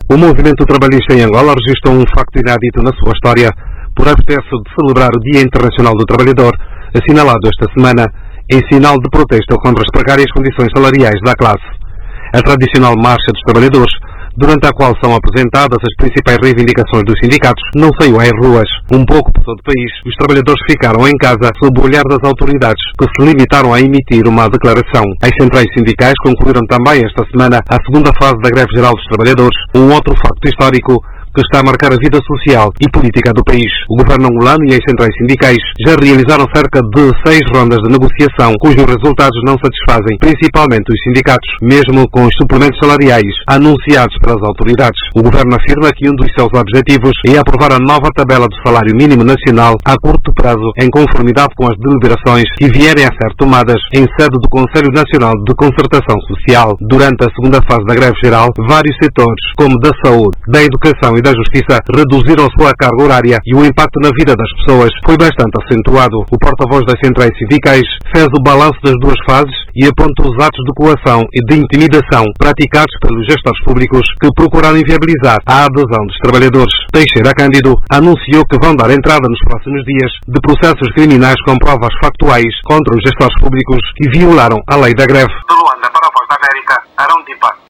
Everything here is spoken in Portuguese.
O movimento trabalhista em Angola registrou um facto inédito na sua história por abster-se de celebrar o Dia Internacional do Trabalhador, assinalado esta semana, em sinal de protesto contra as precárias condições salariais da classe. A tradicional Marcha dos Trabalhadores, durante a qual são apresentadas as principais reivindicações dos sindicatos, não saiu às ruas. Um pouco por todo o país, os trabalhadores ficaram em casa sob o olhar das autoridades, que se limitaram a emitir uma declaração. As centrais sindicais concluíram também esta semana a segunda fase da greve geral dos trabalhadores, um outro facto histórico que está a marcar a vida social e política do país. O governo angolano e as centrais sindicais já realizaram cerca de 6 rondas de negociação, cujos resultados não satisfazem, principalmente os sindicatos, mesmo com os suplementos salariais anunciados pelas autoridades. O governo afirma que um dos seus objetivos é aprovar a nova tabela do salário mínimo nacional a curto prazo, em conformidade com as deliberações que vierem a ser tomadas em sede do Conselho Nacional de Concertação Social. Durante a segunda fase da greve geral, vários setores, como da saúde, da educação e da Justiça, reduziram a sua carga horária e o impacto na vida das pessoas foi bastante acentuado. O porta-voz das centrais sindicais fez o balanço das duas fases e apontou os atos de coação e de intimidação praticados pelos gestores públicos que procuraram inviabilizar a adesão dos trabalhadores. Teixeira Cândido anunciou que vão dar entrada nos próximos dias de processos criminais com provas factuais contra os gestores públicos que violaram a lei da greve. De Luanda para a Voz da América, Arão Tipa.